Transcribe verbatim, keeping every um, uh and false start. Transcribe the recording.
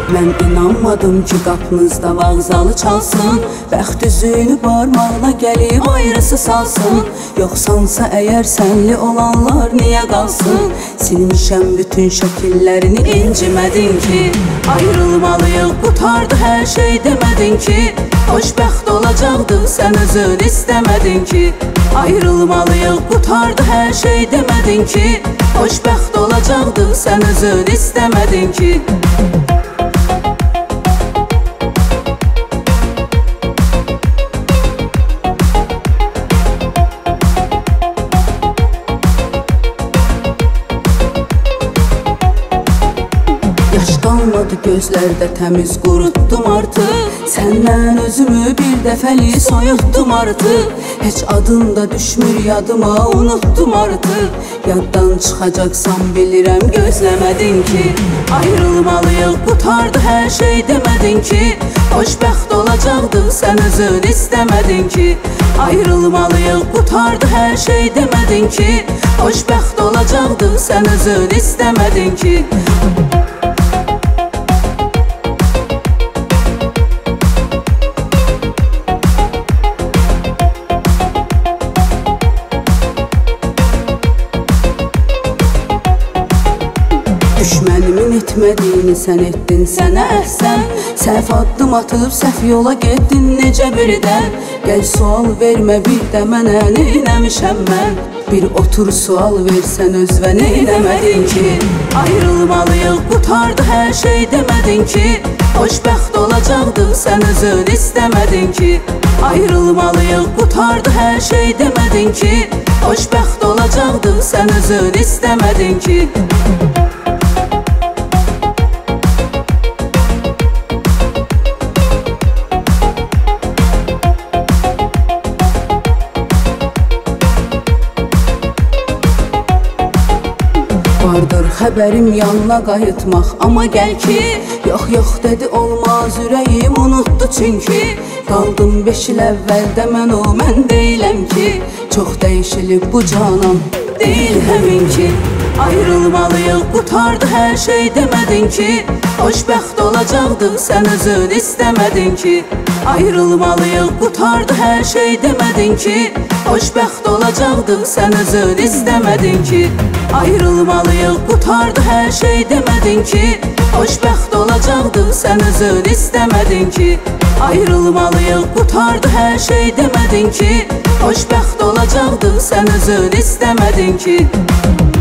Mən inanmadım ki qapınızda vağzalı çalsın, bəxt üzüyünü barmağına gəlib ayrısı salsın. Yoxsansa əgər sənli olanlar niyə qalsın? Silmişəm bütün şəkillərini, incimədin ki. Ayrılmalıyıq, qutardı hər şey demədin ki. Xoşbəxt olacaqdıq, sən özün istəmədin ki. Ayrılmalıyıq, qutardı hər şey demədin ki. Xoşbəxt olacaqdıq, sən özün istəmədin ki. Yaş qalmadı gözlərdə, təmiz qurutdum artıq. Səndən özümü bir dəfəli soyutdum artıq. Heç adın da düşmür yadıma, unutdum artıq. Yaddan çıxacaqsan bilirəm, gözləmədin ki. Ayrılmalıyıq, qutardı hər şey demədin ki. Xoşbəxt olacaqdıq, sən özün istəmədin ki. Ayrılmalıyıq, qutardı hər şey demədin ki. Xoşbəxt olacaqdıq, sən özün istəmədin ki. Düşmənimin etmədiyini sən etdin, sənə əhsən. Səhv addım atıb səhv yola getdin necə birdən. Gəl sual vermə bir də mənə, neynəmişəm mən? Bir otur sual versən özvə, neynəmədin ki. Ayrılmalıyıq, qutardı hər şey demədin ki. Xoşbəxt olacaqdıq, sən özün istəmədin ki. Ayrılmalıyıq, qutardı hər şey demədin ki. Xoşbəxt olacaqdıq, sən özün istəmədin ki. Vardır xəbərim yanına qayıtmaq, amma gəl ki. Yox, yox dedi olmaz, ürəyim unutdu çünki. Qaldım beş il əvvəldə mən o, mən deyiləm ki. Çox dəyişilib bu canan, deyil həmin ki. Ayrılmalıyıq, qutardı hər şey demədin ki. Xoşbəxt olacaqdıq, sən özün istəmədin ki. Ayrılmalıyıq, qutardı hər şey demədin ki. Xoşbəxt olacaqdıq, sən özün istəmədin ki. Ayrılmalıyıq, qutardı hər şey demədin ki. Xoşbəxt olacaqdıq, sən özün istəmədin ki. Ayrılmalıyıq, qutardı hər şey demədin ki. Xoşbəxt olacaqdıq, sən özün istəmədin ki.